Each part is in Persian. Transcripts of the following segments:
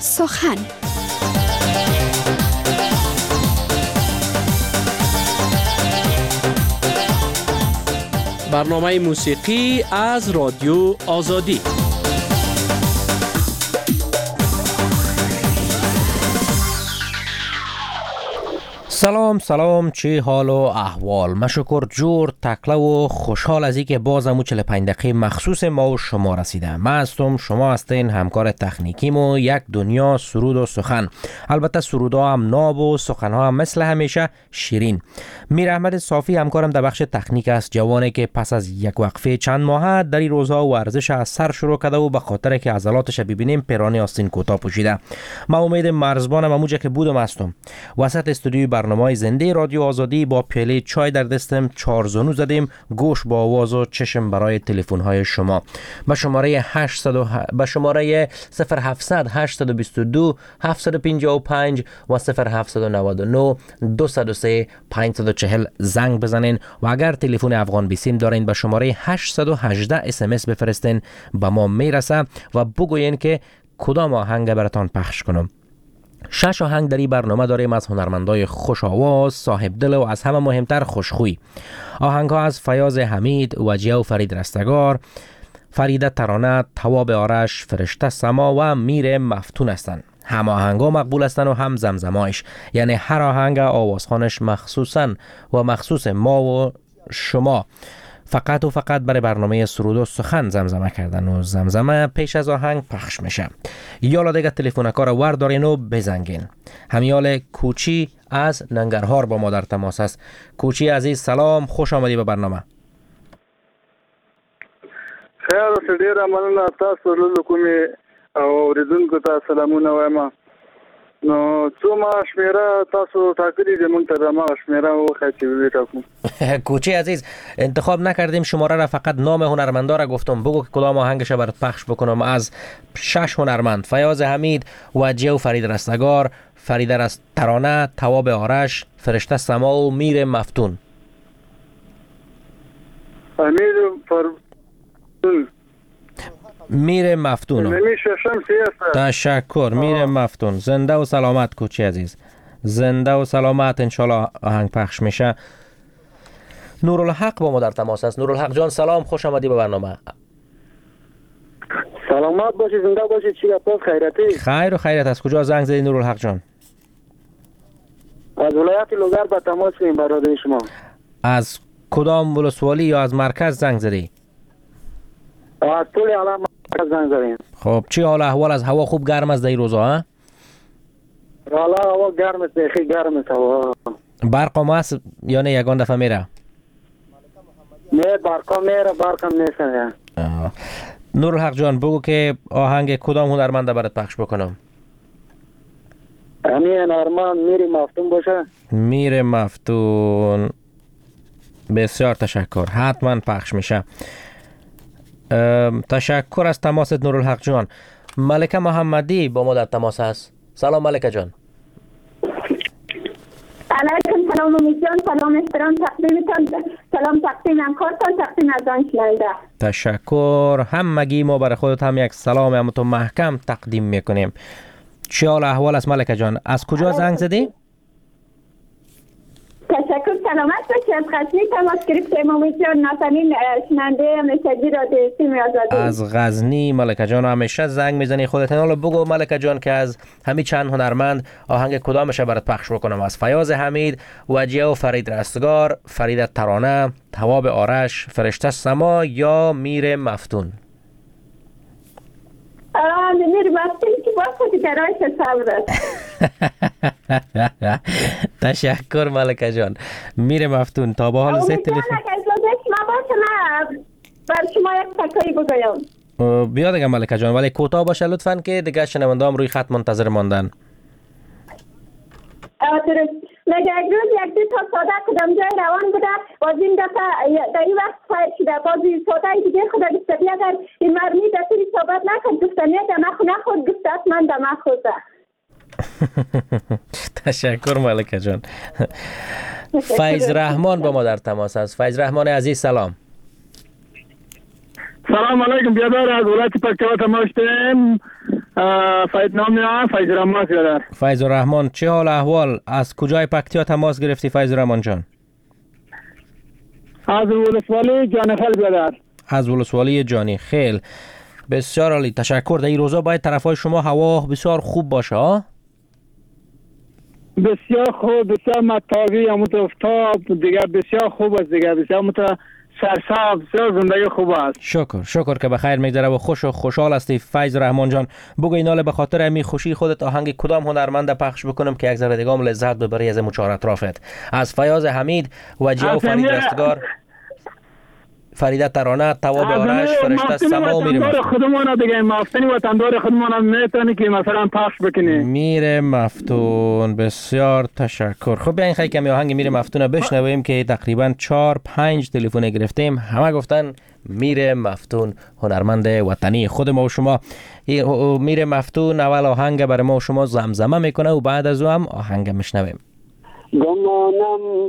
سخن. برنامه موسیقی از رادیو آزادی. سلام چه حال و احوال؟ مشکر جور تکله و خوشحال از اینکه بازم 45 دقیقه مخصوص ما و شما رسیده. من هستم، شما هستین همکار تکنیکیم و یک دنیا سرود و سخن. البته سرودها هم ناب و سخنها هم مثل همیشه شیرین. میر احمد صافی همکارم در بخش تکنیک است، جوانی که پس از یک وقفه چند ماهه در این روزها ورزش از سر شروع کرده و به خاطر که عضلاتش ببینیم پیرانی آستین کوتاه پوشیده. من امید مرزبانم اموجه که بودم هستم. وسط استودیوی برنامه زنده رادیو آزادی با پیاله چای در دستم 4 زانو زدیم، گوش با آواز و چشم برای تلفن های شما. به شماره 0700 822 755 و 0799 203 540 زنگ بزنین و اگر تلفن افغان بیسیم دارین به شماره 818 SMS بفرستین، به ما میرسه و بگوین که کدام آهنگ براتان پخش کنم. 6 آهنگ در این برنامه داریم از هنرمندای خوش آواز، صاحب دل و از همه مهمتر خوشخوی. آهنگ ها از فیاض حمید، وجیه و فرید رستگار، فریده ترانه، تواب آرش، فرشته سما و میر مفتون هستند. هم آهنگ ها مقبول هستند و هم زمزمایش، یعنی هر آهنگ آوازخوانش مخصوصا و مخصوص ما و شما فقط و فقط برای برنامه سرود و سخن زمزمه کردن و زمزمه پیش از آهنگ پخش میشه. یالا دیگه تلفنکار ور دارین و بزنگین. همیال کوچی از ننگرهار با ما در تماس است. کوچی عزیز سلام، خوش آمدی به برنامه. خیر اوسه، ډیره مننه تاسو له کومې اوریدونکو ته سلامونه وایم. نو څو ما شمیره تاسو ټاکلي دي، مونږ ته د ما شمیره وخت چې وټاکو. کوچی عزیز انتخاب نکردیم شماره را، فقط نام هنرمندا را گفتم. بگو که کدام آهنگش برات پخش بکنم. از 6 هنرمند، فیاض حمید، وجیه و فرید رستگار، فریده ترانه، تواب آرش، فرشته سما و میر مفتون. میر مفتون. تشکر میر مفتون. زنده و سلامت کوچی عزیز، زنده و سلامت. انشالله آهنگ پخش میشه. نورالحق با ما در تماس است. نورالحق جان سلام، خوش آمدی به برنامه. سلامت باشی، زنده باشی. چی گپ است؟ خیرتی؟ خیر و خیرت. از کجا زنگ زدی نورالحق جان؟ از ولایت لوگر به تماس هستیم برادر شما. از کدام ولسوالی یا از مرکز زنگ زدی؟ از طول عالم مرکز زنگ زدیم. خب چی حال احوال؟ از هوا خوب گرم است در این روزا ها؟ والا هوا گرم است، خیلی گرم است هوا. برق هم هست یا نه یگان دفعه میره؟ نه برقا میره، برق هم نیست. نورالحق جان بگو که آهنگ کدام هنرمنده برات پخش بکنم؟ همین هنرمند میر مفتون باشه. میر مفتون. بسیار تشکر، حتما پخش میشه. تشکر از تماست نورالحق جان. ملکه محمدی با ما در تماس است. سلام ملکه جان. علیکم سلام امید جان، سلام احترام تقدیمتان، سلام تقدیم همکارتان، تقدیم از آن شنونده. تشکر. همگی ما برای خودت هم یک سلام هم تو محکم تقدیم میکنیم. چه حال احوال است ملکه جان؟ از کجا زنگ زدی؟ تشکر، سلامت باشی. از غزنی تماس گرفتیم امید جان، نازنین شنونده مسجدی رادیو سیم آزادی. از غزنی ملکه جان همیشه زنگ میزنی خودت. حالا بگو ملکه جان که از همین چند هنرمند آهنگ کدامش برات پخش بکنم؟ از فیاض حمید، وجیه و فرید رستگار، فریده ترانه، تواب آرش، فرشته سما یا میر مفتون؟ میر مفتون که با خودی درایش صبر است. تشکر ملکه جان. میر مفتون تا به حال سه تلفن. بر شما یک تکایی بگویم. بیا دیگه ملکه جان، ولی کوتاه باشه لطفاً که دیگه شنونده هم روی خط منتظر ماندن. درست. مگه یک روز یک دو تا ساده کدام جای روان بوده، باز این دفعه در این وقت خواهد شده، باز این ساده دیگه خدا گفته اگر این مرمی دستوری صحبت نکرد گفته نه دمه خو نخود، گفته من دمه خوده. تشکر ملکه جان. فیض رحمان با ما در تماس است. فیض رحمان عزیز سلام. سلام علیکم، بیادار از ولایت پکتیا تماس هستیم. فیض نام فیض رحمان برادر. فیض الرحمن، چه حال احوال؟ از کجای پکتیا تماس گرفتی فیض الرحمن جان؟ از ولسوالی جانی خیل برادر. از ولسوالی جانی خیل. بسیار عالی، تشکر. در این روزا باید طرفای شما هوا بسیار خوب باشه ها؟ بسیار خوب، بسیار متاوی، افتاب دیگه بسیار خوب است دیگه، بسیار سرسبز، بسیار زندگی خوب است. شکر که بخیر میگذره و خوش و خوشحال هستی فیض رحمان جان. بگو اینال به خاطر امی خوشی خودت آهنگ کدام هنرمند پخش بکنم که یک ذره دیگه هم لذت ببری از مچار اطرافت؟ از فیاض حمید، وجیه و فرید رستگار، فریده ترانه، تواب آرش، فرشته سما و میر مفتون. خودمون دیگه مفتونی وطندار خودمون میتونی که مثلا پخش بکنی. میر مفتون، بسیار تشکر. خب بیاین خیلی کمی آهنگ میر مفتون بشنویم که تقریبا 4-5 تلفن گرفتیم، همه گفتن میر مفتون هنرمند وطنی خود ما و شما. میر مفتون اول آهنگ برای ما و شما زمزمه میکنه و بعد از او هم آهنگ میشنویم. گمانم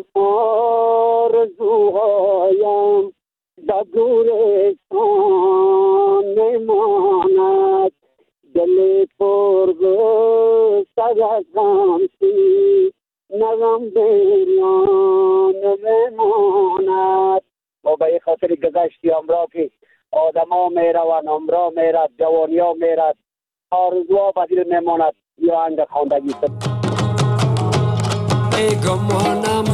آرزوهایم در گورستان میماند، دل پرغصه از غمسی نغم بریان میماند. و به خاطر گذشتی امرا که آدم ها میروند، امرا میرد، جوانی ها میرد، آرزوها به دل میماند. یا انگ خواندگی ای گمانم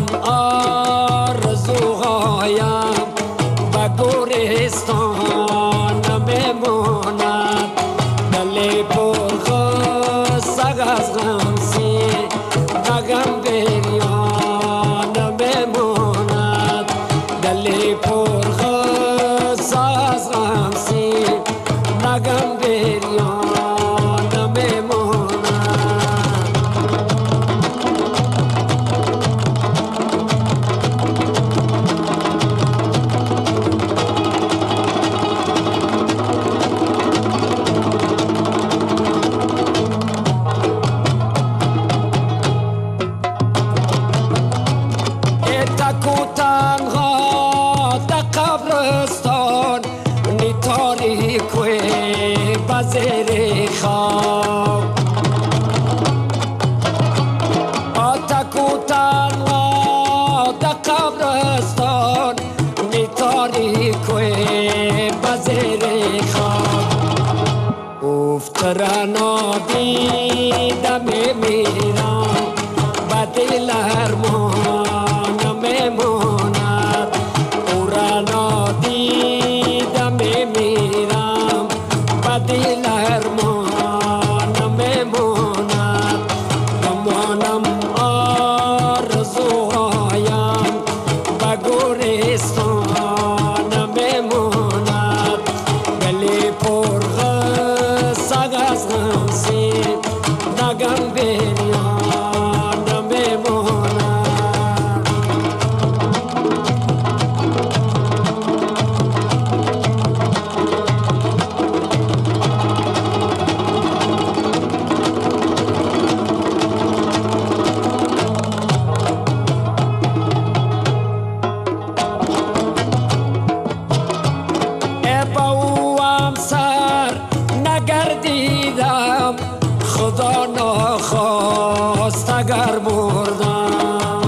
آرزوهایم به گورستان میماند، دل پرغصه از غمسی نغم بریان میماند، دل پرغصه از غمسی نغم بریان میماند. رنا دیدم میرم با دل ارمان میماند، او رنا دیدم میرم با دل ارمان میماند. گمانم آرزوهایم با گورستان میماند، گلی پرغصه از غمسی نغم بریان میماند. ای با او هم سر نگردیدم، خدا نخواست اگر مردم.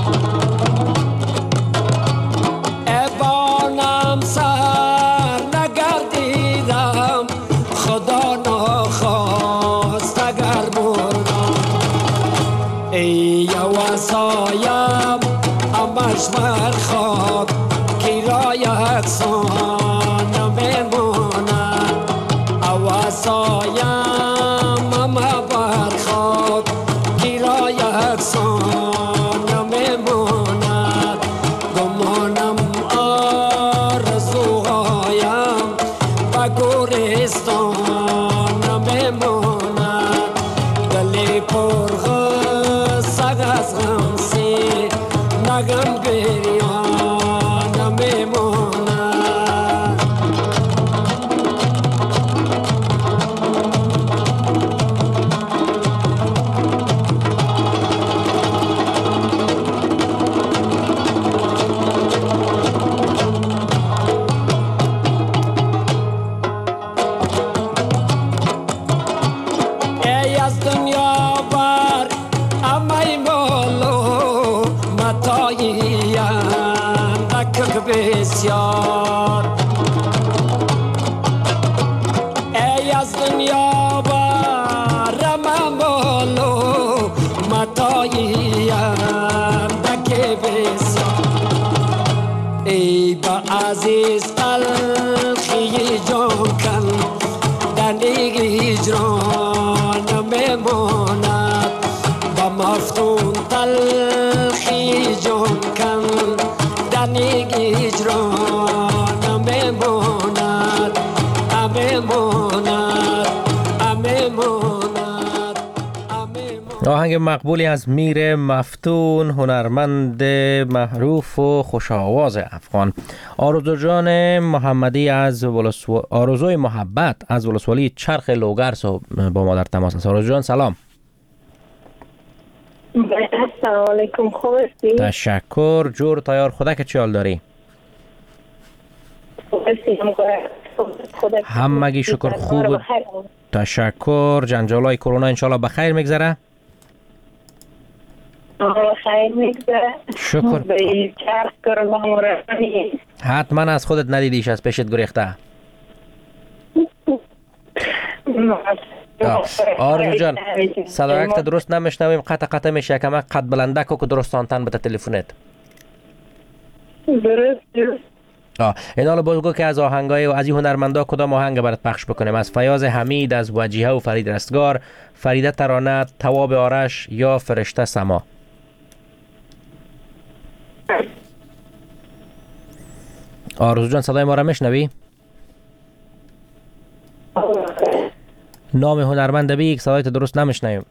ای بانم سر نگردیدم، خدا نخواست اگر مردم. ای وسایم همش بر خاک کی را یکسان میماند، وسایم همه بر خاک کی را یکسان میماند. گمانم آرزوهایم به گورستان میماند، دل پرغصه از غمسی نغم بریان میماند. متایی اندک بسیار ای از دنیا برم بالو متایی اندک بسیار ای با عزیز تلخی جان کن دلیگ هجران میماند با مفتون تلخی جان کن دلیگ هجران میماند آهنگ مقبولی از میر مفتون، هنرمند معروف و خوش‌آواز افغان. آرزو جان محمدی از آرزوی محبت از ولسوالی چرخ لوگرس با ما در تماس است. آرزو جان سلام. السلام علیکم، خوب هستی؟ تشکر. جور تیار خودک چی حال داری؟ همگی شکر خوب. تشکر. جنجالای کرونا انشالله بخیر میگذره؟ خیر میگذره. شکر. به چرخ کرونا مرانی حتما از خودت ندیدیش، از پیشت گریخته. آرزو جان صدایت درست نمیشنویم، قطع میشه. کمک قد بلنده که درست آنتن بده تلفنت. درست. این حالا بگو که از آهنگای و از این هنرمندا کدام آهنگ برات پخش بکنیم؟ از فیاض حمید، از وجیه و فرید رستگار، فریده ترانه، تواب آرش یا فرشته سما؟ آرزو جان صدای ما را میشنوی؟ نام هنرمند بگی، صدایت درست نمیشنویم.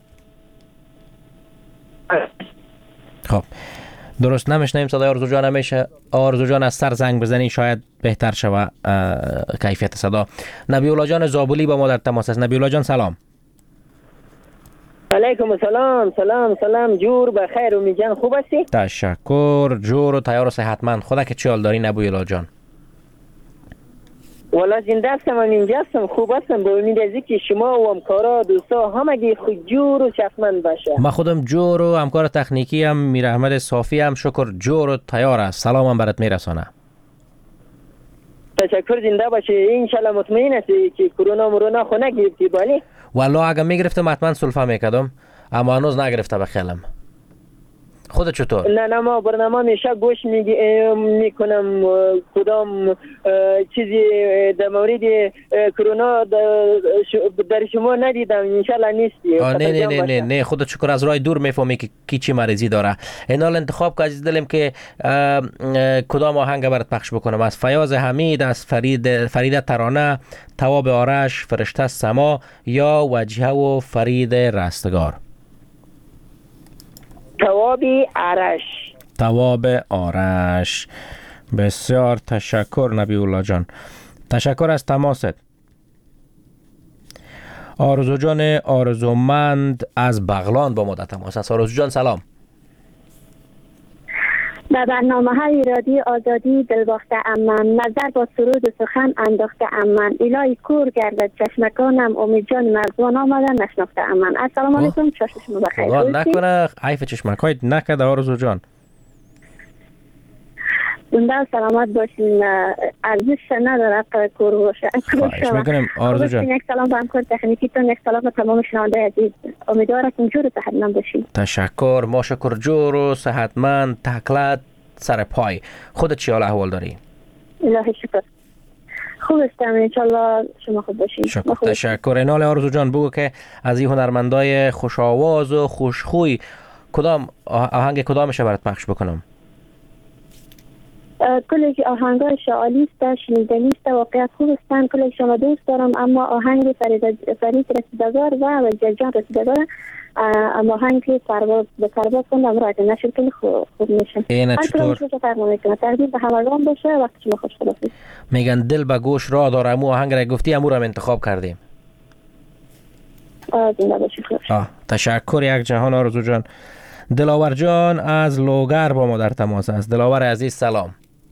خب درست نمیشنویم صدای آرزو جان. همیشه آرزو جان از سر زنگ بزنی شاید بهتر شود کیفیت صدا. نبی الله جان زابلی با ما در تماس است. نبی الله جان سلام. علیکم السلام. سلام جور بخیر. امید جان خوب هستی؟ تشکر. جور و تیار و صحتمند. خدا که چی حال داری نبی الله جان؟ والا زنده هستم، اینجا هستم، خوب هستم. با امید از اینکه شما و همکارا دوستا همگی خود جور و صحتمند باشه. ما خودم جور و همکار تکنیکی هم میر احمد صافی هم شکر جور و تیار است. سلامم برات میرسانه. تشکر. زنده باشه. انشالله مطمئن هستی که کرونا خو نگرفتی؟ بله والا اگه میگرفتم حتما سلفه میکردم، اما هنوز نگرفته بخیلم. خودت چطور؟ نه ما برنامه میشه گوش میکنم. کدام چیزی در مورد کرونا در شما ندیدم. انشالله نیستی. نه خودت شکر از راه دور میفهمی که کی چی مریضی داره. این حال انتخاب که عزیز دلم که کدام آهنگ برات پخش بکنم؟ از فیاض حمید، از فریده ترانه، تواب آرش، فرشته سما یا وجیه و فرید رستگار؟ تواب آرش. بسیار تشکر نبی الله جان. تشکر از تماست. آرزو جان آرزومند از بغلان با ما در تماس است. آرزو جان سلام. در برنامه‌های رادیو آزادی دلباخته امن، نظر با سرود و سخن انداخته امن، الهی کور گردد چشمکانم، امید جان مرزبان آمدن نشناخته امن. السلام علیکم. چشم بخیر. خدا نکنه عیف چشمکایت نکده آرزو جان. زنده و سلامت باشین. ارزش نداره کور باشه. خواهش میکنم آرزو جان. یک سلام به همکار تکنیکیتون، یک سلام به تمام شنونده عزیز. امیدوارم که جور و صحتمند باشین. تشکر. ما شکر جور و صحتمند، تکلت سر پای. خودت چی حال احوال داری؟ الهی شکر خوب هستم. انشالله شما خوب باشین. شکر. تشکر. اینال آرزو جان بگو که از این هنرمندای خوش آواز و خوشخوی کدام آهنگ کدامش برات پخش بکنم؟ کلی آهنگای شعالی است، شنیدنی است، واقعیت خوب هستند. کلی شما دوست دارم، اما آهنگ فرید رسیدگار و جلجان رسیدگار، اما آهنگ به پرواز کندم را اگه نشد که خوب میشه. اینه چطور؟ تقدیم به همگان باشه. وقتی شما خوش خلافید. میگن دل به گوش را داره. امو آهنگ را گفتی امو را انتخاب کردیم. زنده باشی. تشکر یک جهان آرزو جان. دلاور جان از لوگر با ما در تماس است. دلاور عزیز سلام.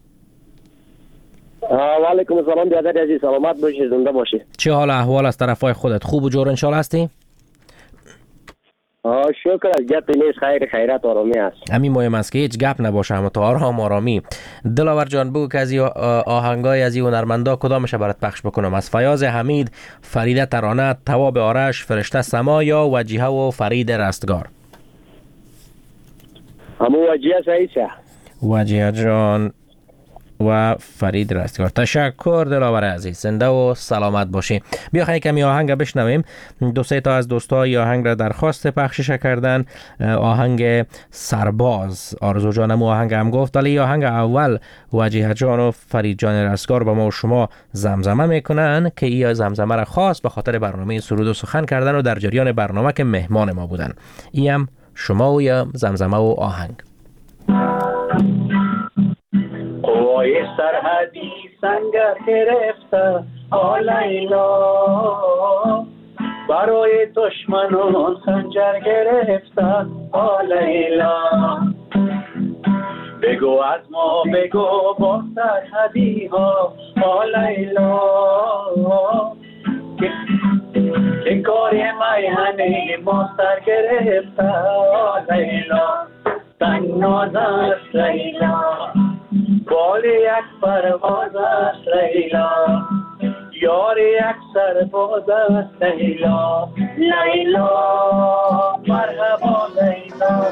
و علیکم السلام برادر عزیز. سلامت باشی، زنده باشی. چه حال احوال از طرفای خودت؟ خوب و جور انشالله هستی؟ شکر از گپ نیست، خیر خیرات آرامی است. همین مهم است که هیچ گپ نباشه، اما تو آرام آرامی. دلاور جان بگو که از این آهنگای از این هنرمندا کدامش برات پخش بکنم؟ از فیاض حمید، فریده ترانه، تواب آرش، فرشته سما یا وجیه و فرید رستگار؟ همون وجیه صحیح شه. وجیه جان و فرید رستگار. تشکر دلاور عزیز، زنده و سلامت باشی. بیا خیلی کمی آهنگ بشنویم. 2-3 تا از دوستای آهنگ را درخواست پخشش کردن. آهنگ سرباز آرزو جانم آهنگ هم گفت، ولی آهنگ اول وجیه جان و فرید جان رستگار با ما و شما زمزمه میکنن که این زمزمه را خاص به خاطر برنامه سرود و سخن کردن و در جریان برنامه که مهمان ما بودن. این شما و یا زمزمه و آهنگ. قوای سرحدی سنگر گرفته آلیلا، برای دشمنان خنجر گرفته آلیلا. بگو از ما بگو با سرحدی ها آلیلا، که کاری میهنه ما سر گرفته آلیلا. تنگناز است لیلا، بال یک پرواز است لیلا، یار یک سرباز است لیلا. لیلا مرحبا لیلا.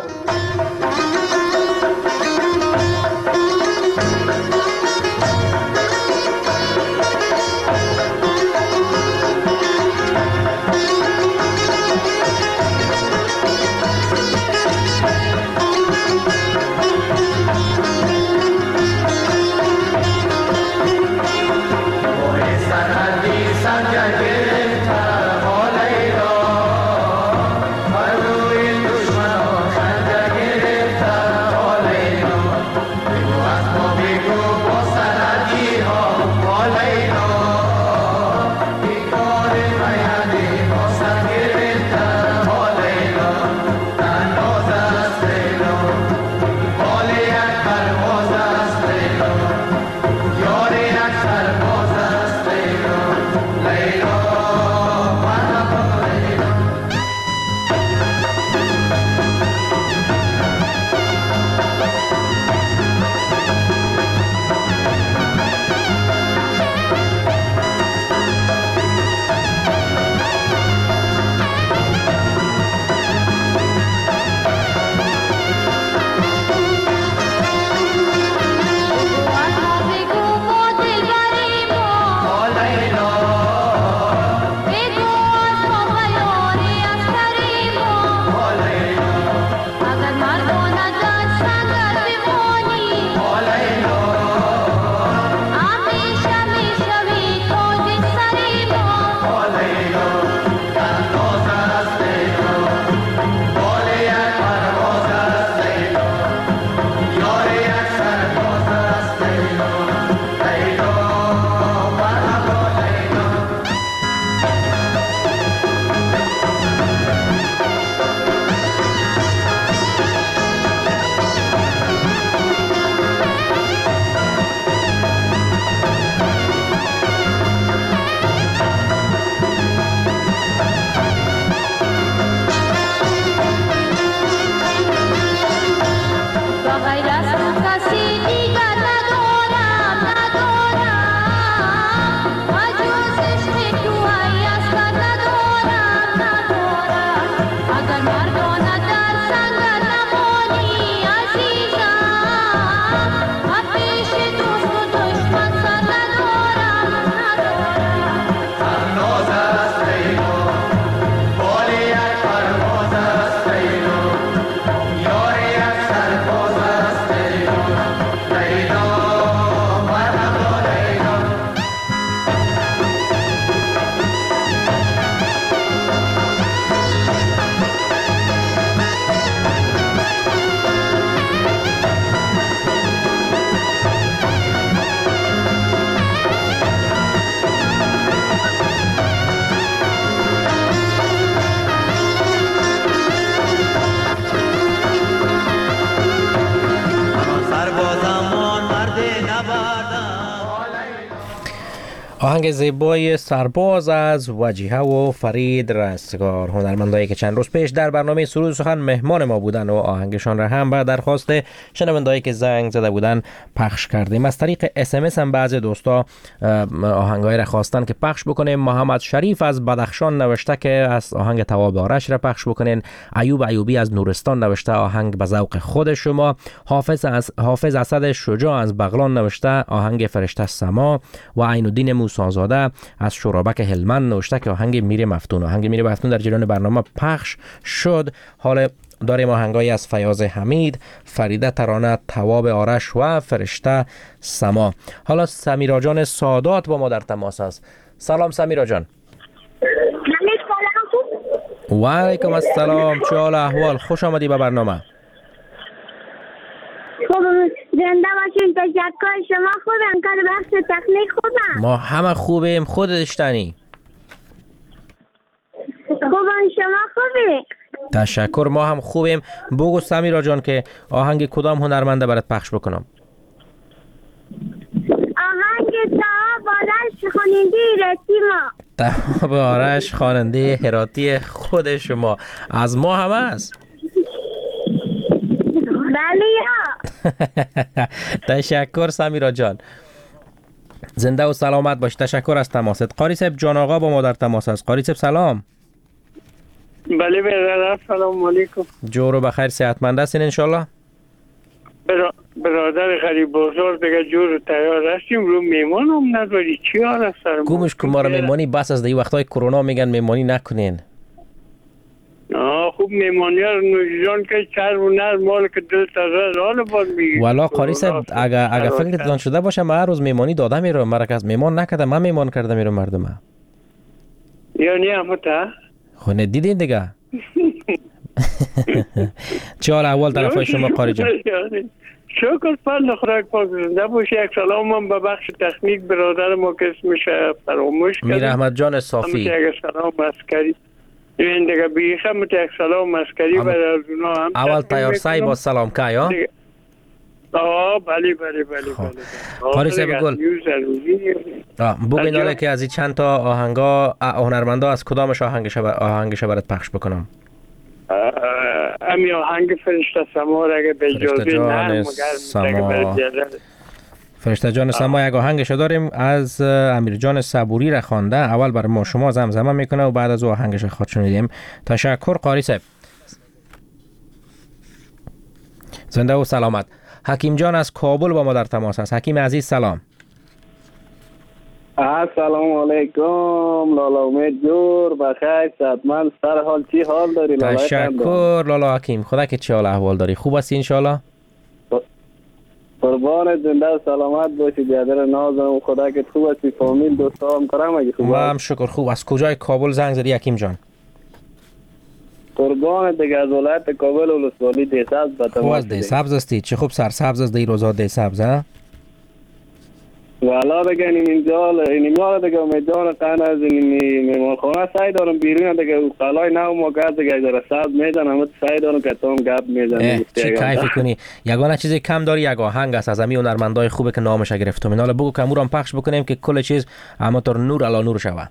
آهنگ زیبای سرباز از وجیه و فرید رستگار، هنرمندایی که چند روز پیش در برنامه سرود سخن مهمان ما بودن و آهنگشان را هم به درخواست شنوندهایی که زنگ زده بودن پخش کردیم. از طریق SMS هم بعضی دوستا آهنگایی را خواستن که پخش بکنیم. محمد شریف از بدخشان نوشته که از آهنگ تواب آرش را پخش بکنین. ایوب ایوبی از نورستان نوشته آهنگ به ذوق خود شما. حافظ اسد شجاع از بغلان نوشته آهنگ فرشته سما و عین الدین موسی‌زاده از شورابک هلمند نوشته که آهنگ میر مفتون. آهنگ میر مفتون در جریان برنامه پخش شد. حالا داریم آهنگایی از فیاض حمید، فریده ترانه، تواب آرش و فرشته سما. حالا سمیرا جان سادات با ما در تماس است. سلام سمیرا جان. و علیکم السلام. چه حال احوال؟ خوش آمدی به برنامه. خوب زنده باشین. تشکر. شما خوبم؟ کار بخش تکنیک خوبم؟ ما همه خوبیم. خودش تنی خوبم. شما خوبی؟ تشکر. ما هم خوبیم. بگو سمیرا جان که آهنگ کدام هنرمنده برات پخش بکنم؟ آهنگ تواب آرش خواننده هراتی ما. تواب آرش خواننده هراتی خود شما. از ما هم است؟ بله یا. تشکر سمیرا جان. زنده و سلامت باش. تشکر از تماست. قاری صاحب جان آقا با ما در تماس است. قاری صاحب سلام. بله برادر سلام علیکم. جور و بخیر صحتمند هستین انشالله؟ برادر غریب بزرگ دیگه جور تیار هستیم. رو میمان هم نداری. چی حال است سرم؟ گمش که ما را میمانی بس از دی وقتای کرونا میگن میمانی نکنین. خوب میمانی ها رو نوشیدان که چرب و نر مال که دل تازه حال باز میگی. والا قاری صاحب اگه فکرتان شده باشه من هر روز میمانی داده میرم. مرکز میمان نکردم. من میمان کردم میرم مردم. یعنی همه تا؟ خونه دیدین دیگه. چه حال احوال طرفای شما قاری جان؟ شکر فضل خدای پاک زنده باشی. یک سلام هم به بخش تکنیک برادر ما که اسمش فراموش کردیم، میر احمد جان صافی. یک سلام عسکری این دیگه بیخم یک سلام عسکری برای اونا هم اول تیار سای با سلام که یا؟ بله قاری صاحب گل بگوین حالا که از این چند تا آهنگا هنرمندا از کدامش آهنگش برات پخش بکنم؟ امی آهنگ فرشته سما را اگه به اجازه نه سما. فرشته جان سما یک آهنگش داریم از امیر جان صبوری را خوانده. اول برای ما شما زمزمه میکنه و بعد از او آهنگش خود شنیدیم. تشکر قاری صاحب. زنده و سلامت. حکیم جان از کابل با ما در تماس است. حکیم عزیز سلام. السلام علیکم. لالا امید جور بخیر صحتمند. سر حال چی حال داری لالا؟ تشکر لالا حکیم. خدا که چه حال احوال داری؟ خوب هستی انشالله؟ قربان زنده و سلامت باشی برادر نازم. خدا که خوب هستی. فامیل دوستا هم کرم اگه خوب هست؟ شکر خوب. از کجای کابل زنگ زدی حکیم جان؟ قربان دیگه از ولایت کابل ولسوالی دیسبز به خوب از دیسبز هستی؟ چه خوب سرسبز است دی روزا دیسبز ها؟ والا دیگه اینجا دیگه امیدوار قند از این میمانخانه سعی دارم بیرون دیگه قلای نو ما گرد دیگه داره سبز میزن همه سعی دارم که تام گپ میزنم. چه کیفی کنی. یگانه چیزی کم داری یک آهنگ است از همین هنرمندای خوبه که نامش گرفتم. حالا بگو که امورم پخش بکنیم که کل چیز همونطور نور علی نور شود.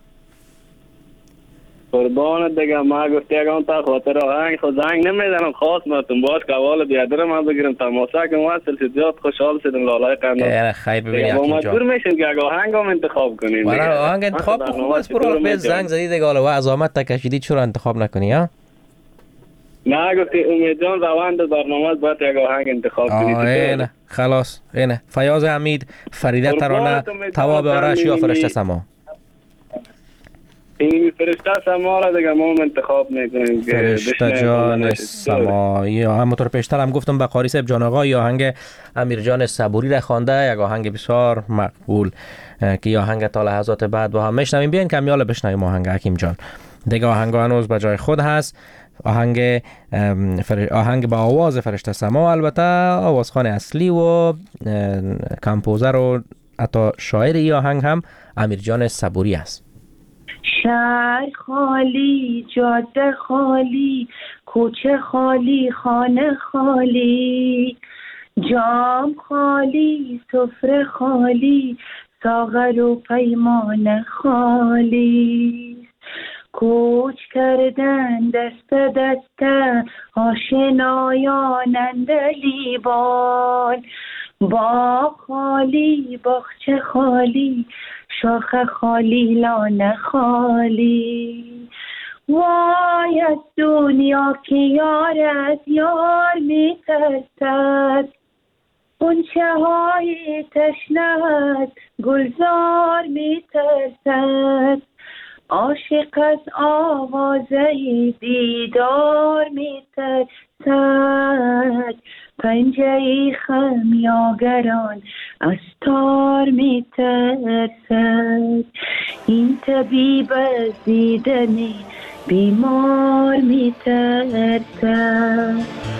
قربان دیگه ما گفتی اگه اون تا خاطر آهنگ خود زنگ نمیزنم خاص ماتون باش که اول بیادر من بگیرم تماسا که واسل زیاد خوشحال شدم لالای قنات. خیلی ببینی با مجبور میشیم که اگه آهنگ هم انتخاب کنیم. والا آهنگ انتخاب خوب است. برو به زنگ زدی دیگه حالا عظمت تکشیدی چرا انتخاب نکنی ها؟ نه گفتی امید جان روند برنامه باید یک آهنگ انتخاب کنی. اینه خلاص اینه فیاض حمید، فریده ترانه، تواب آرش یا فرشته سما. این فرشته سما را دیگه ما انتخاب میکنیم. فرشته جان سما یا همونطور پیشتر هم گفتم به قاری صاحب جان آقا یا آهنگ امیر جان صبوری را خوانده. یک آهنگ بسیار مقبول که آهنگ تا لحظات بعد با هم میشنویم. بیاین کمیال بشنویم آهنگ حکیم جان. دیگه آهنگ هنوز به جای خود هست. آهنگ با آواز فرشته سما، البته آوازخوان اصلی و کمپوزر و حتی شاعر ای آهنگ هم امیر جان صبوری است. شهر خالی، جاده خالی، کوچه خالی، خانه خالی، جام خالی، سفره خالی، ساغر و پیمان خالی. کوچ کردن دست دست آشنایان اندلیبان. باغ خالی باغچه خالی شاخ خالی لانه خالی. وای از دنیا که یار از یار می ترسد، غنچه های تشنه از گلزار می ترسد. عاشق از آوازه دیدار می ترسد، پنجه خمیاگران از تار می ترسد. این طبیب از دیدن بیمار می ترسد.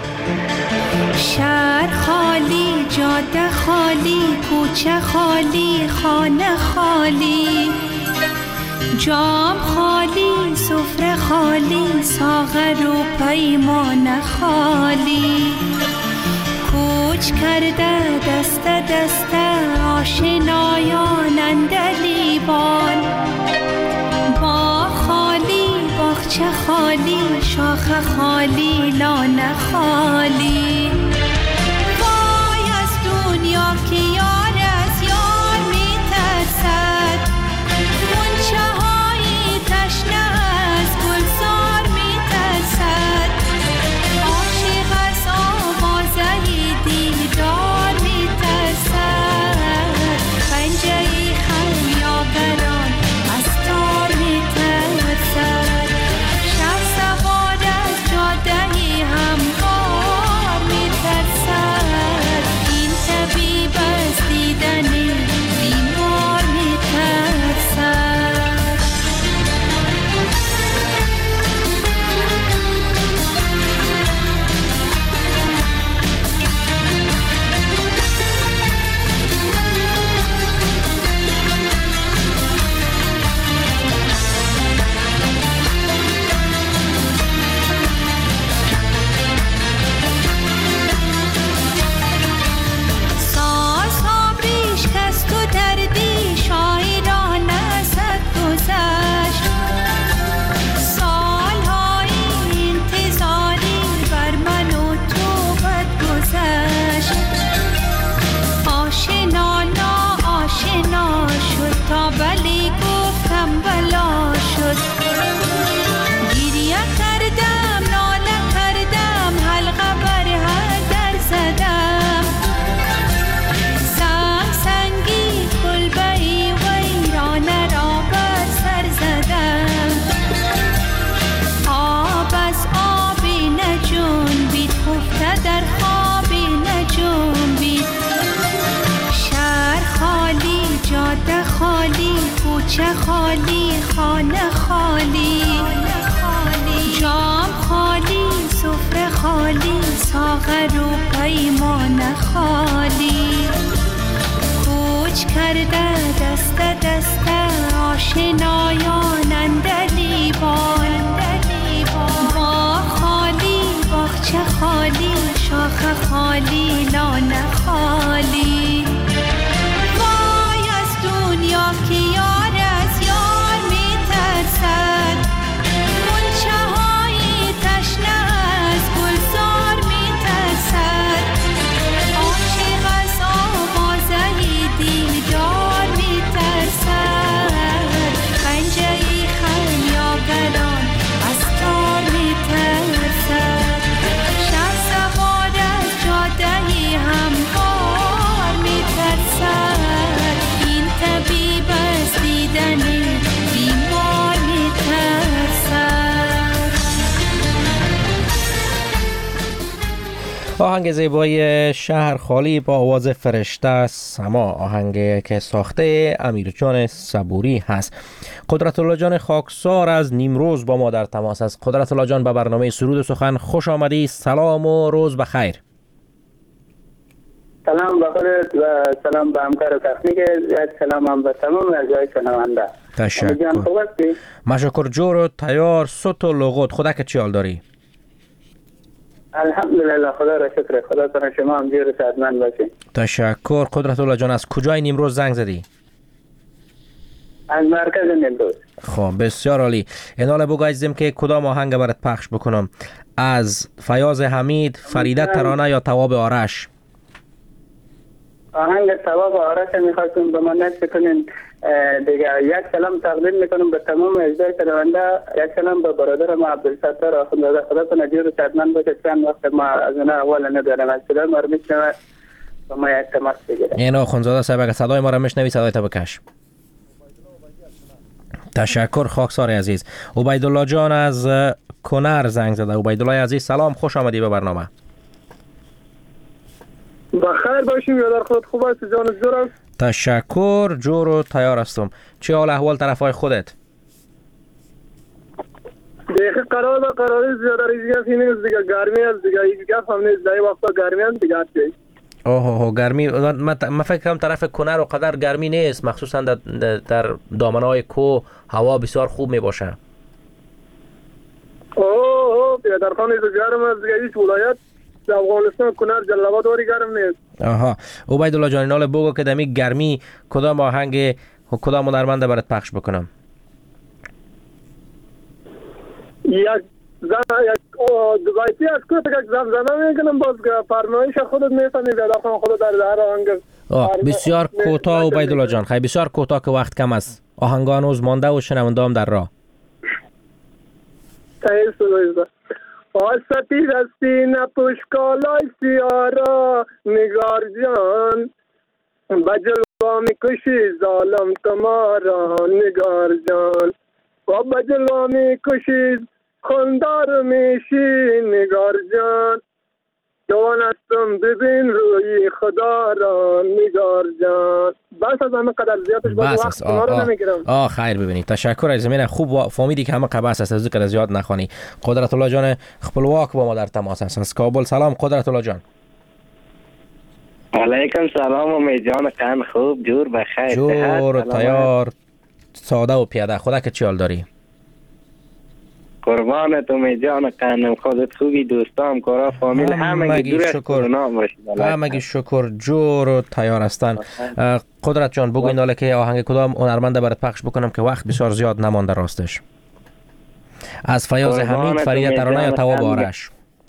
شهر خالی جاده خالی کوچه خالی خانه خالی. جام خالی سفره خالی ساغر و پیمان خالی. کوچ کرده دست دست آشنایان اندلیبان. باغ خالی باغچه خالی شاخ خالی لانه خالی. وای از دنیا که یار از یار می ترسد، غنچه های تشنه از گلزار می ترسد. عاشق از آوازه دیدار می ترسد، پنجه خمیاگران از تار می ترسد. شب سوار از جاده هموار می ترسد، این طبیب از دیدن بیمار می ترسد. ساز آبریش کست و دردی شاعران ازت گذشت. سالهای انتظاری بر من و تو بد گذشت. آشنا ناآشنا شد تا بلی گفتم بلا شد. گریه کردم ناله کردم حلقه بر هر در زدم. سنگی کلبه‌ای ویرانه را بر سر زدم. آب از آبی نجنبید خفته در خوابی نجنبید. شهر خالی جاده خالی کوچه خالی خانه خالی. جام خالی سفره خالی ساغر و پیمان خالی. کوچ کرده دست دست آشنایان اندلیبان. باغ خالی باغچه خالی شاخ خالی لانه خالی. وای از دنیا که یار از یار می ترسد، غنچه های تشنه از گلزار می ترسد. عاشق از آوازه دیدار می ترسد، پنجه خمیاگران از تار می ترسد. شب سوار از جاده هموار می ترسد، این طبیب از دیدن بیمار می ترسد. آهنگ زیبای شهر خالی با آواز فرشته سما، آهنگ که ساخته امیرجان صبوری هست. قدرت الله جان خاکسار از نیمروز با ما در تماس است. قدرت الله جان به برنامه سرود و سخن خوش آمدی. سلام و روز بخیر. سلام به خودت و سلام به همکار تکنیک. سلام هم به تمام اعضای شنونده. تشکر. مشکر جور و تیار صوت و لغت. خدا که چی حال داری؟ الحمدلله خدا را شکر. خدا کنه شما هم جور سعادتمند باشید. تشکر. قدرت الله جان از کجای نیمروز زنگ زدی؟ از مرکز نیمروز. خب بسیار عالی. این حالا بگو عزیزم که کدام آهنگ برات پخش بکنم؟ از فیاض حمید، فریده ترانه یا تواب آرش؟ آهنگ تواب آرش میخواستم به من نشت کنین دیگه. یک سلام تقدیم میکنم به تمام اجزای شنونده. یک سلام به برادرم عبدالستار آخوندزاده. خدا کنه جور و صحتمند باشه. چند وقت ما از اون احوال ندارم. از صدای ما رو میشنوه و ما یک تماس بگیرم. این آخوندزاده صاحب اگه صدای ما رو میشنوی صدایت بکش. تشکر خاکسار عزیز. عبیدالله جان از کنر زنگ زده. عبیدالله عزیز سلام، خوش آمدی به برنامه. بخیر باشیم یا در خودت خوب است جان جورم؟ تشکر، جور و تیار هستم. چه حال احوال طرفای خودت؟ دیگه قرار با قراری زیاده ریزی نیست دیگه. گرمی است دیگه. هیچ گپ هم نیست. در وقتا گرمی است دیگه. اوه گرمی. من فکر کنم طرف کنر و قدر گرمی نیست، مخصوصا در دامنهای کوه هوا بسیار خوب می باشه. اوه در خانه گرم است دیگه. هیچ ولایت در افغانستان کنر جلال‌آباد وری گرم نیست. آها. عبیدالله جان نال بگو که دمی گرمی کدام آهنگ کدام هنرمنده برات پخش بکنم؟ یک دوبایتی از که یک زمزمه میکنم باز که فرمایش خودت میفهمی بیادرخان خودت در آهنگ. بسیار کوتاه عبیدالله جان، خیلی بسیار کوتاه که وقت کم است. آهنگا هنوز مانده و شنونده هم در راه. تایید سویزده آسطی رستی نپوش کالای سیارا نگار جان بجلوا میکشی ظالم تمارا نگار جان و بجلوا میکشی خندار میشی نگار جان جوان هستم ببین روی خدا را نگار جان. بس از همه قدر زیادش باید وقت ما رو نمیگیرم. خیر ببینید. تشکر از زمین خوب فهمیدی که همه قبس است از ذکر زیاد نخوانی. قدرت الله جان خپلواک با ما در تماس است از کابل. سلام قدرت الله جان. علیکم سلام امید جان. کن خوب جور بخیر جور تیار ساده و پیاده. خدا که چی حال داری؟ قربانت امید جان. قنم خودت خوبی دوستام کارا فامیل همگی دور از کرونا باشید. همگی شکر جور و تیار هستن. قدرت جان بگو این حالا که آهنگ کدام هنرمنده برات پخش بکنم که وقت بسیار زیاد نمانده راستش؟ از فیاض حمید، فریده ترانه یا تواب آرش؟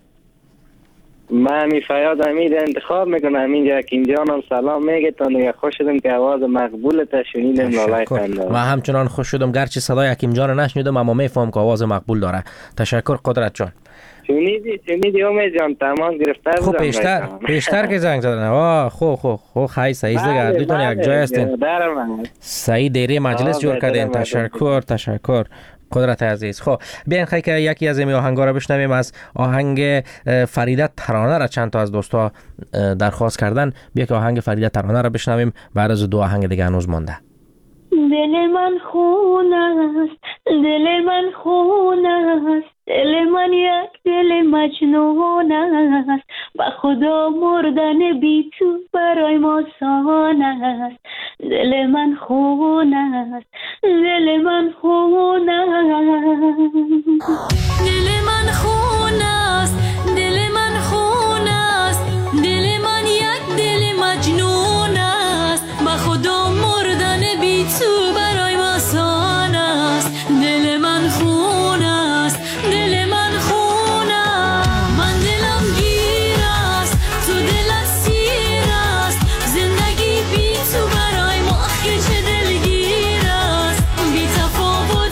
من فیاض حمید انتخاب میکنم. اینجا یکیم جانم سلام میگه تا خوش شدم که آواز مقبولت شنیدم. لالای خنده. من همچنان خوش شدم گرچه صدای یکیم جان نشنیدم اما میفهم که آواز مقبول داره. تشکر قدرت جان. شنیدی امید جان تماس گرفته بودم. خب پیشتر که زنگ زدن. خب خیلی سعید دیگه دوتون یک جای هستین. سعید دیری مجلس جور کردین. تشکر قدرت عزیز. خب بیاین خیلی که یکی از این آهنگا رو بشنویم. از آهنگ فریده ترانه را چند تا از دوستا درخواست کردن. بیا که آهنگ فریده ترانه را بشنویم. بعد از دو آهنگ دیگه هنوز مانده. دل من خون است، دل من خون است، دل من یک دل مجنون است. با خدا مردن بی تو برای ما آسان است. دل من خون است، دل من خون است، دل من خون است، دل من خون است، دل من یک دل مجنون است. با خدا مردن بی تو برای ما آسان است. دل من خون است، دل من خون است. من دلم گیر است، تو دلت سیر است. زندگی بی تو برای ما آخه چه دلگیر است. بی تفاوت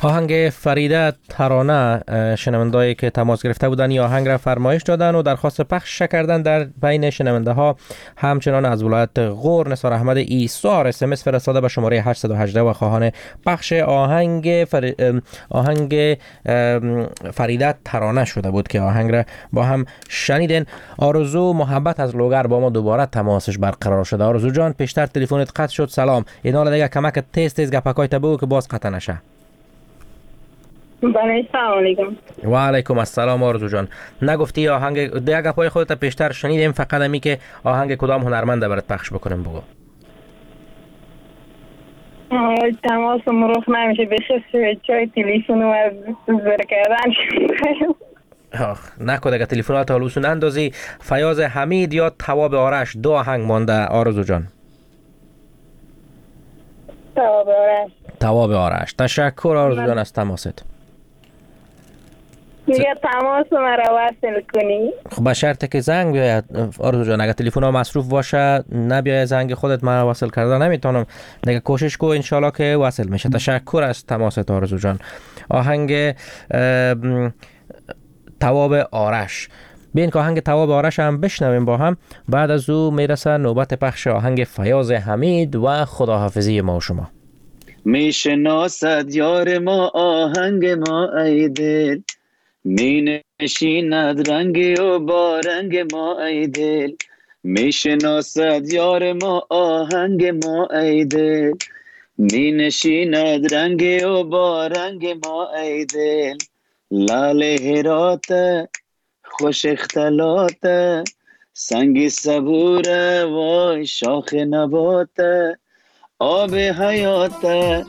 آهنگ فریده ترانه شنوندهایی که تماس گرفته بودن یا آهنگ را فرمایش دادن و درخواست پخش کردن. در بین شنونده ها همچنان از ولایت غور نثار احمد ایسار SMS فرستاده به شماره 818 و خواهان پخش آهنگ فریده ترانه شده بود که آهنگ را با هم شنیدین. آرزو محبت از لوگر با ما دوباره تماسش برقرار شده. آرزو جان پیشتر تلفنت قطع شد. سلام. این حالا دیگه کمک تیز گپکای بگو که باز قطع نشه. بله سلام علیکم. و علیکم السلام. آرزو جان نگفتی آهنگ دیگه گپای خودت پیشتر شنیدیم، فقط همی که آهنگ کدام هنرمنده برات پخش بکنیم بگو. تماس مروخ نمیشه بخش چای تلفن و زر کردن. نکو دیگه تلفنات حالوسو نندازی. فیاض حمید یا تواب آرش، دو آهنگ مانده آرزو جان. تواب آرش. تشکر آرزو جان از تماست. دیگه تماس مرا وصل کنی. خب به شرط که زنگ بیاید آرزو جان. اگه تلفن ها مصروف باشه نبیاید زنگ خودت مرا وصل کردن نمیتونم. دیگه کوشش کو انشالله که وصل میشه. تشکر از تماست آرزو جان. آهنگ تواب آرش. بین که آهنگ تواب آرش هم بشنویم با هم. بعد از او میرسه نوبت پخش آهنگ فیاض حمید و خداحافظی ما و شما. میشناسد یار ما آهنگ ما ای دل، می نشیند رنگ و با رنگ ما ای دل. میشناسد یار ما آهنگ ما ای دل، می نشیند رنگ و با رنگ ما ای دل. لال هرات خوش اختلاط، سنگ صبور وای شاخ نبات، آب حیات.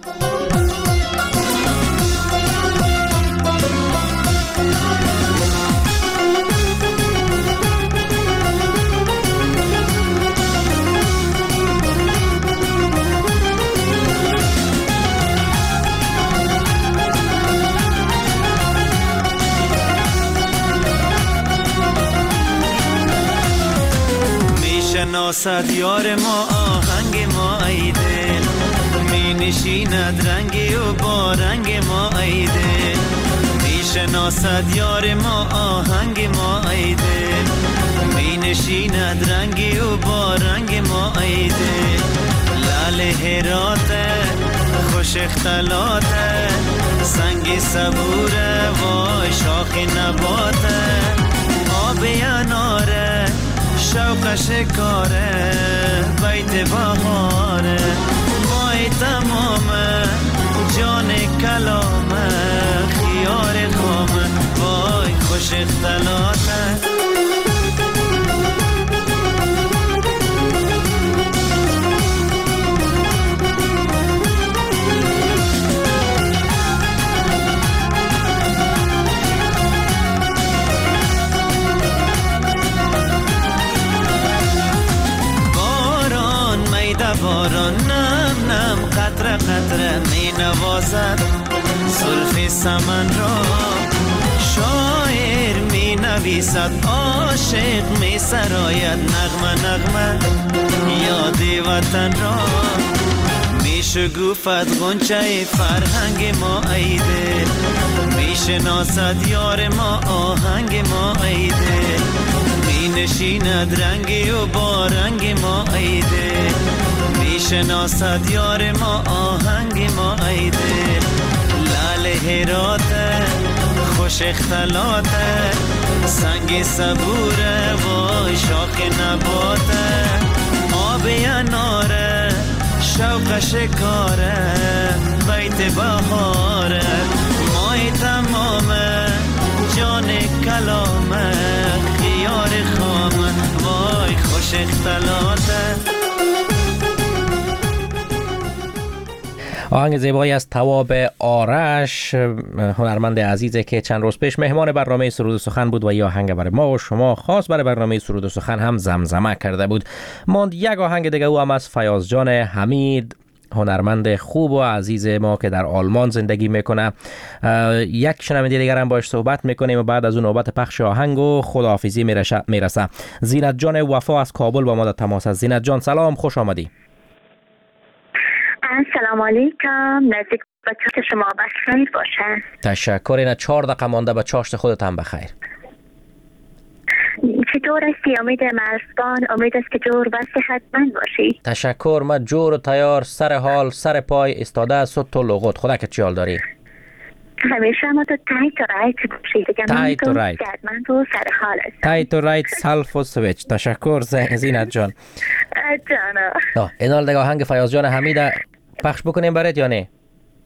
میشناسد یار ما آهنگ ما ای دل، می نشیند رنگی و با رنگ ما ای دل. میشناسد یار ما آهنگ ما ای دل، می نشیند رنگی و با رنگ ما ای دل. لال هرات خوش اختلاط، سنگ صبوره وای شاخ نبات، آب اناره شوق شکاره، بیت بهاره مای تمامه، جان کلامه خیار خامه، وای خوش اختلاطه. باران نم نم قطره قطره می نوازد زلف سمن را، شاعر می نویسد عاشق می سراید نغمه نغمه یاد وطن را. می شکوفد غنچه فرهنگ ما ای دل، می شناسد یار ما آهنگ ما ای دل. می نشیند رنگی و با رنگ ما ای دل، میشناسد یار ما آهنگ ما ای دل. لال هراته خوش اختلاطه، سنگ صبوره وای شاخ نباته، آب اناره شوق شکاره، بیت بهاره مای تمامه، جان کلامه خیار خامه، وای خوش اختلاطه. آهنگ زیبایی از تواب آرش، هنرمند عزیزی که چند روز پیش مهمان برنامه سرود و سخن بود و این آهنگ برای ما و شما خاص برای برنامه سرود و سخن هم زمزمه کرده بود. ماند یک آهنگ دیگه او هم از فیاض جان حمید، هنرمند خوب و عزیز ما که در آلمان زندگی میکنه. یک شنونده دیگر هم باش صحبت میکنیم و بعد از اون نوبت پخش آهنگ و خداحافظی میرسه. زینت جان وفا از کابل با ما در تماس است. زینت جان سلام، خوش آمدی. السلام علیکم. نزدیک و چاشت شما بخیر باشه. تشکر. اینا 4 دقیقه مانده به چاشت خودت هم بخیر. چطور هستی؟ امید مرزبان، امید است که جور و صحتمند باشی. تشکر. من جور و تیار، سر حال، سر پای استاده صوت و لغت. خدا که چی حال داری؟ همیشه ما تو تایت و رایت باشی دیگه. تایت و رایت. من تو سر حال هستم. تایت و رایت سلف و سویچ. تشکر زینت جان. جانا. اینال دیگه آهنگ فیاض جان حمیده پخش بکنیم برات یا نه؟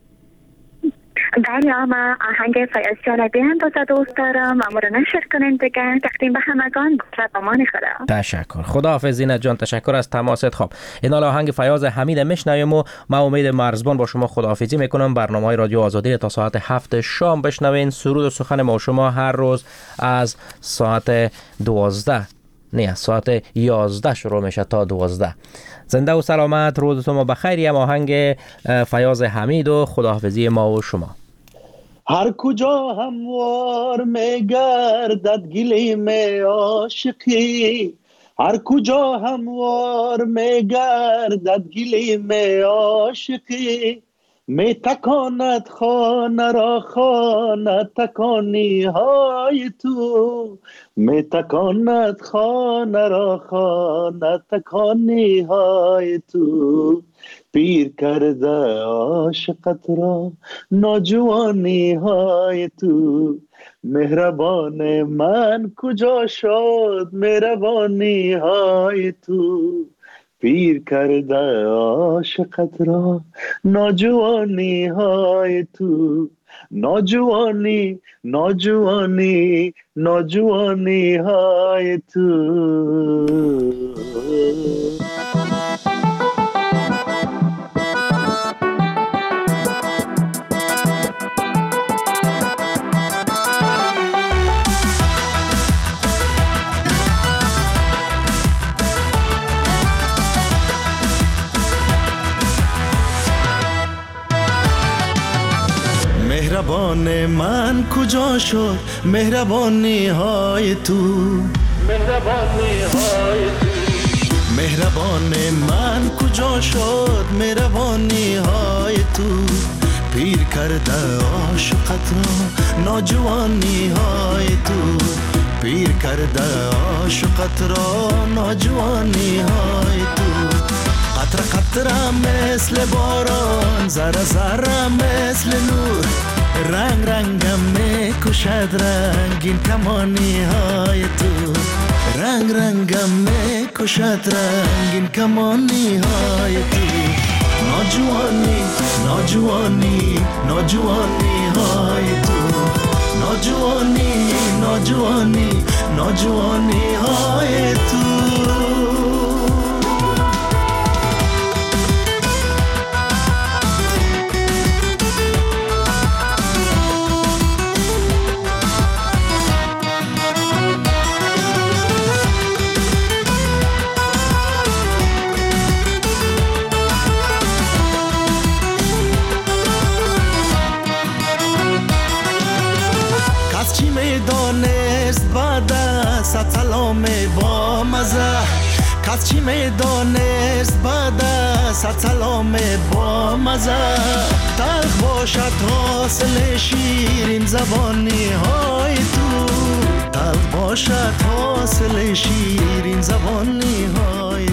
بله اما آهنگ فیاض جانبی هم بازا دوست دارم. اما رو نشر کنین دیگه. تقدیم به همگان باشه. بامان خدا. تشکر. خداحافظ زینت جان. تشکر از تماست. خب اینال آهنگ فیاض حمید میشنویم و ما امید مرزبان با شما خداحافظی میکنم. برنامه‌های رادیو آزادی تا ساعت 7 شام بشنوین. سرود و سخن ما شما هر روز از ساعت 12 نه ساعت 11 شروع میشه تا 12. زنده و سلامت. روزتون بخیر. یم آهنگ فیاض حمید و خداحافظی ما و شما. هر کجا هموار میگردد گلیم عاشقی، هر کجا هموار میگردد گلیم عاشقی، می تکاند خانه را خانه تکانی های تو، می تکاند خانه را خانه تکانی های تو، پیر کرده عاشقت را نوجوانی های تو، مهربان من کجا شد مهربانی های تو، پیر کرده عاشقت را نوجوانی های تو، نوجوانی نوجوانی نوجوانی های تو. مهربان من کجا شد مهربانی های تو، مهربانی های تو، مهربان من کجا شد مهربانی های تو، پیر کرده عاشقت را نوجوانی های تو، پیر کرده عاشقت را نوجوانی های تو، قطره قطره مثل باران، ذره ذره مثل نور، رنگ رنگم میکشد رنگین کمانی های تو، رنگ رنگم میکشد رنگین کمانی های تو، نوجوانی نوجوانی نوجوانی های تو، نوجوانی نوجوانی نوجوانی های تو. سلام با مزه، کس چی میدانست بعد از سلام با مزه، تلخ باشد حاصل شیرین زبانی های تو، تلخ باشد حاصل شیرین زبانی های